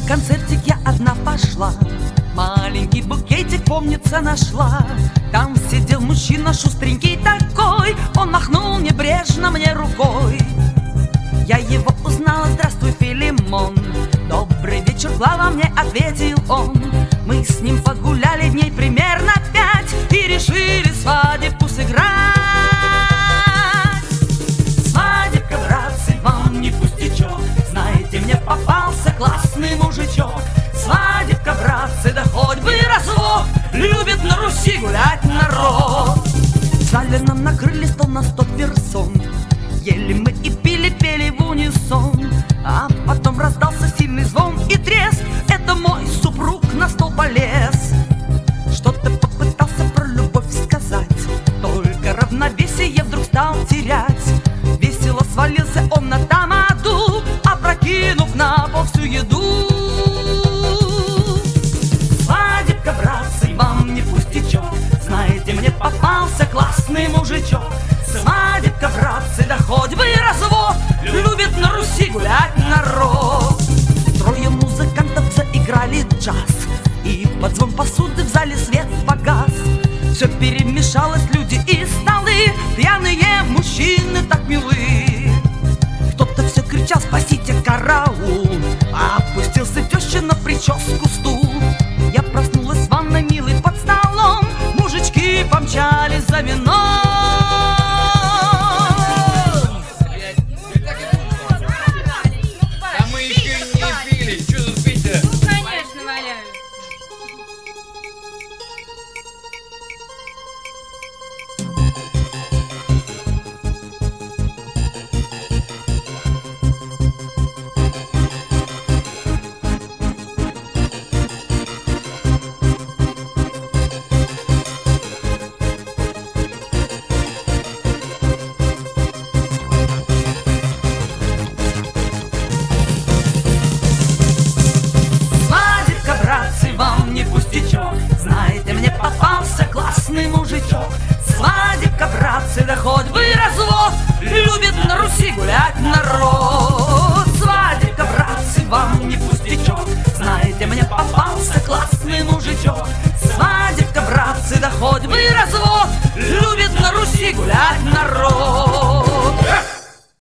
концертик я одна пошла, маленький букетик, помнится, нашла. Там сидел мужчина шустренький такой, он махнул небрежно мне рукой. Я его узнала: здравствуй, Филимон. Добрый вечер, Клава, мне ответил он. Мы с ним погуляли дней примерно 5 и решили свадебку сыграть. Свадебка, братцы, вам не пустячок, знаете, мне попался классный мужичок. Свадебка, братцы, да хоть бы развод, любит на Руси гулять народ. В зале нам накрыли стол на 100 персон, ели мы и пили, пели в унисон. А потом раздался сильный звон и треск, это мой супруг на стол полез. Что-то попытался про любовь сказать, только равновесие вдруг стал терять. Весело свалился он на тамаду, опрокинув на пол всю еду. Свадебка, братцы, вам не пустячок, знаете, мне попался классный мужичок. Свадебка, братцы, да хоть бы и развод, любит на Руси гулять народ. Трое музыкантов заиграли джаз, и под звон посуды в зале свет погас. Все перемешалось, люди и столы, пьяные мужчины так милы. Кто-то все кричал: спасите, караул! Опустился теща на прическу стул. Я проснулась в ванной, милый, под столом, мужички помчались за вином. Знаете, мне попался классный мужичок. Свадебка, братцы, да хоть бы и развод, любит на Руси гулять народ.